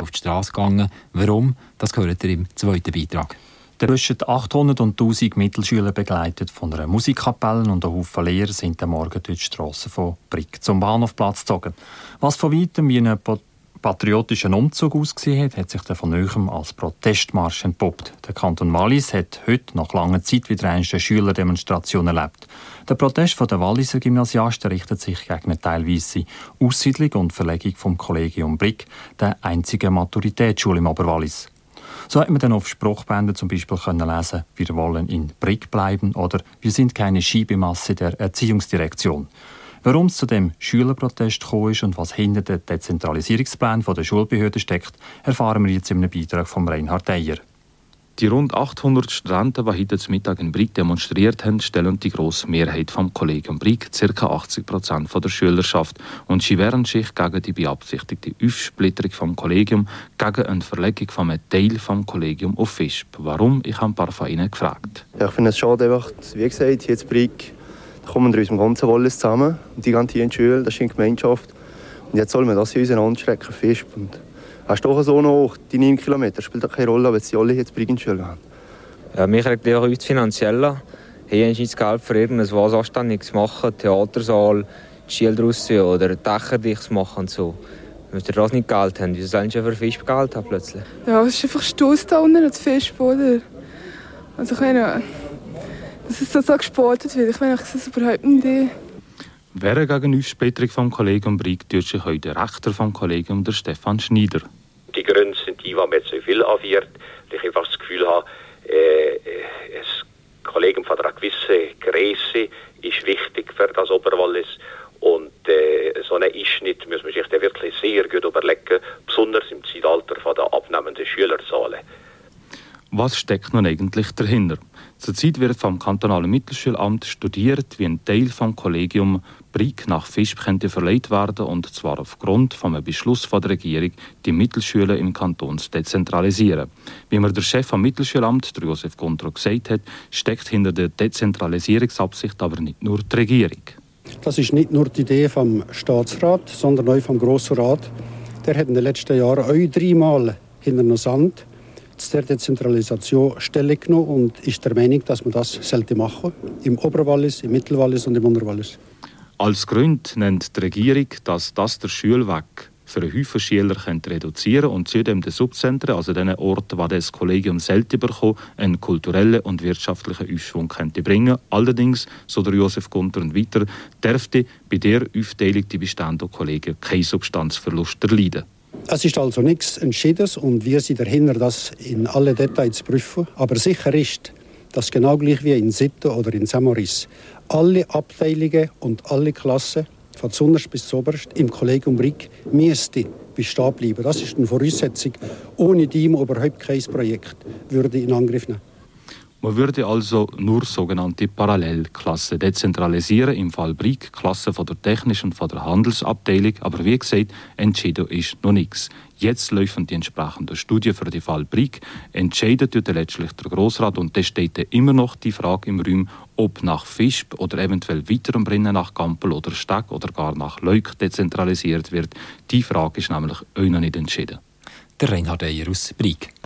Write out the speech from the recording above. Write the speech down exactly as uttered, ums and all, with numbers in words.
auf die Straße gegangen. Warum? Das hört ihr im zweiten Beitrag. Zwischen achthundert und tausend Mittelschüler begleitet von einer Musikkapelle und ein Haufen Lehrer sind am Morgen durch die Strassen von Brig zum Bahnhofplatz gezogen. Was von weitem wie ein patriotischen Umzug ausgesehen hat, hat sich dann von Neuem als Protestmarsch entpuppt. Der Kanton Wallis hat heute nach langer Zeit wieder eine Schülerdemonstration erlebt. Der Protest der Walliser Gymnasiasten richtet sich gegen eine teilweise Aussiedlung und Verlegung vom Kollegium Brig, der einzigen Maturitätsschule im Oberwallis. So hat man dann auf Spruchbändern zum Beispiel können lesen, wir wollen in Brig bleiben oder wir sind keine Schiebemasse der Erziehungsdirektion. Warum es zu dem Schülerprotest gekommen ist und was hinter den Dezentralisierungsplänen der Schulbehörde steckt, erfahren wir jetzt in einem Beitrag von Reinhard Eyer. Die rund achthundert Studenten, die heute Mittag in Brig demonstriert haben, stellen die grosse Mehrheit vom Kollegium Brig, ca. achtzig Prozent der Schülerschaft. Und sie wehren sich gegen die beabsichtigte Aufsplitterung vom Kollegium, gegen eine Verlegung von einem Teil vom Kollegium auf Visp. Warum? Ich habe ein paar von ihnen gefragt. Ja, ich finde es schade, einfach, wie gesagt, hier in Brig kommen wir aus dem ganzen Wallis zusammen. Und die ganze Schule, das ist eine Gemeinschaft. Und jetzt soll man das hier auseinanderstrecken, Visp. Und hast du doch so noch die neun Kilometer, spielt auch keine Rolle, wenn sie alle jetzt Brig in die Schule haben. Ja, mich regt auch uns finanziell. Hier hast du das Geld für irgendwas was Anständiges machen, Theatersaal, die Schule draussen oder Dächer dicht machen und so. Wenn wir das nicht Geld haben, wieso sollen sie für Fisch Geld haben plötzlich? Ja, es ist einfach Stoss da unten das Fisch, oder? Also ich meine, dass es so gesportet wird, ich meine, ich sehe es überhaupt nicht. Wer gegen die Aufsplitterung vom Kollegium Brig tut sich heute der Rechter vom Kollegium, der Stefan Schneider. Die Gründe sind die, die mir jetzt so viel anwirrt, weil ich einfach das Gefühl habe, äh, das Kollegium von einer gewissen Größe ist wichtig für das Oberwallis und äh, so einen Einschnitt muss man sich dann wirklich sehr gut überlegen, besonders im Zeitalter von der abnehmenden Schülerzahlen. Was steckt nun eigentlich dahinter? Zurzeit wird vom kantonalen Mittelschulamt studiert, wie ein Teil vom Kollegium Brig nach Visp könnte verlegt werden, und zwar aufgrund von einem Beschluss von der Regierung, die Mittelschulen im Kanton zu dezentralisieren. Wie mir der Chef vom Mittelschulamt, der Josef Gondro, gesagt hat, steckt hinter der Dezentralisierungsabsicht aber nicht nur die Regierung. Das ist nicht nur die Idee vom Staatsrat, sondern auch vom Grossen Rat. Der hat in den letzten Jahren auch dreimal hinter den Sand der Dezentralisation Stellung genommen und ist der Meinung, dass man das sollte machen. Im Oberwallis, im Mittelwallis und im Unterwallis. Als Grund nennt die Regierung, dass das der Schulweg für einen Haufen Schüler reduzieren und zudem den Subzentren, also den Orten, wo das Kollegium selten bekommt, einen kulturellen und wirtschaftlichen Aufschwung könnte bringen. Allerdings, so der Josef Gunter und weiter, dürfte bei der Aufteilung die bestehenden Kollegen keinen Substanzverlust erleiden. Es ist also nichts Entschiedenes und wir sind dahinter, das in alle Details zu prüfen. Aber sicher ist, dass genau gleich wie in Sitten oder in Samoris alle Abteilungen und alle Klassen, von zuunterst bis zuoberst, im Kollegium Brig müssten bestehen bleiben. Das ist eine Voraussetzung. Ohne die man überhaupt kein Projekt würde in Angriff nehmen. Man würde also nur sogenannte Parallelklassen dezentralisieren, im Fall Brig, Klassen von der technischen und von der Handelsabteilung. Aber wie gesagt, entschieden ist noch nichts. Jetzt laufen die entsprechenden Studien für den Fall Brig. Entscheidet tut letztlich der Grossrat und da steht immer noch die Frage im Raum, ob nach Visp oder eventuell weiter am Brinnen nach Gampel oder Steg oder gar nach Leuk dezentralisiert wird. Die Frage ist nämlich auch noch nicht entschieden. Der Reinhard Eyer aus Brig.